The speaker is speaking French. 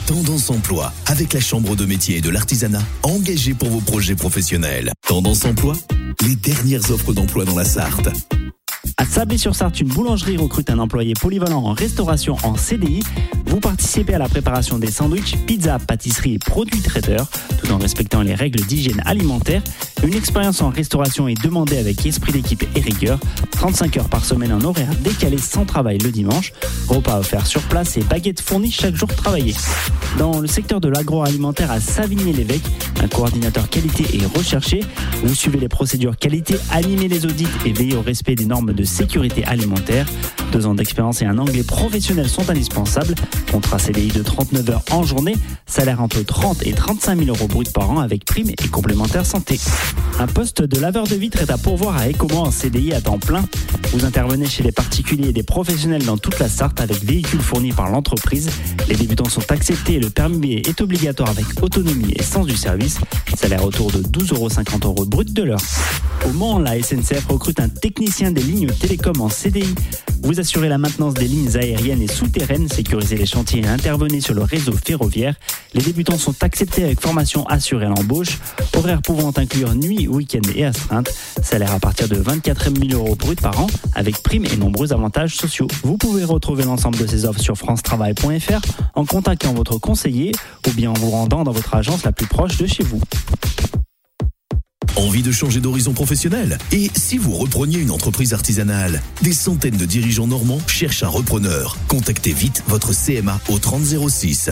Tendance Emploi, avec la Chambre de métier et de l'artisanat, engagée pour vos projets professionnels. Tendance Emploi, les dernières offres d'emploi dans la Sarthe. À Sablé-sur-Sarthe, une boulangerie recrute un employé polyvalent en restauration en CDI. Vous participez à la préparation des sandwichs, pizzas, pâtisseries et produits traiteurs, tout en respectant les règles d'hygiène alimentaire. Une expérience en restauration est demandée avec esprit d'équipe et rigueur. 35 heures par semaine en horaire décalé sans travail le dimanche. Repas offerts sur place et baguettes fournies chaque jour travaillé. Dans le secteur de l'agroalimentaire à Savigny-l'Évêque, un coordinateur qualité est recherché. Vous suivez les procédures qualité, animez les audits et veillez au respect des normes de sécurité alimentaire. 2 ans d'expérience et un anglais professionnel sont indispensables. Contrat CDI de 39 heures en journée. Salaire entre 30 et 35 000 euros bruts par an avec primes et complémentaires santé. Un poste de laveur de vitres est à pourvoir à Écomo en CDI à temps plein. Vous intervenez chez les particuliers et des professionnels dans toute la Sarthe avec véhicules fournis par l'entreprise. Les débutants sont acceptés et le permis B est obligatoire avec autonomie et sens du service. Salaire autour de 12,50 € brut de l'heure. Au Mans, la SNCF recrute un technicien des lignes télécom en CDI. Vous assurez la maintenance des lignes aériennes et souterraines, sécurisez les chantiers et intervenez sur le réseau ferroviaire. Les débutants sont acceptés avec formation assurée à l'embauche. Horaires pouvant inclure nuit, week-end et astreinte. Salaire à partir de 24 000 € brut par an avec primes et nombreux avantages sociaux. Vous pouvez retrouver l'ensemble de ces offres sur francetravail.fr en contactant votre conseiller ou bien en vous rendant dans votre agence la plus proche de chez vous. Envie de changer d'horizon professionnel? Et si vous repreniez une entreprise artisanale? Des centaines de dirigeants normands cherchent un repreneur. Contactez vite votre CMA au 30 06.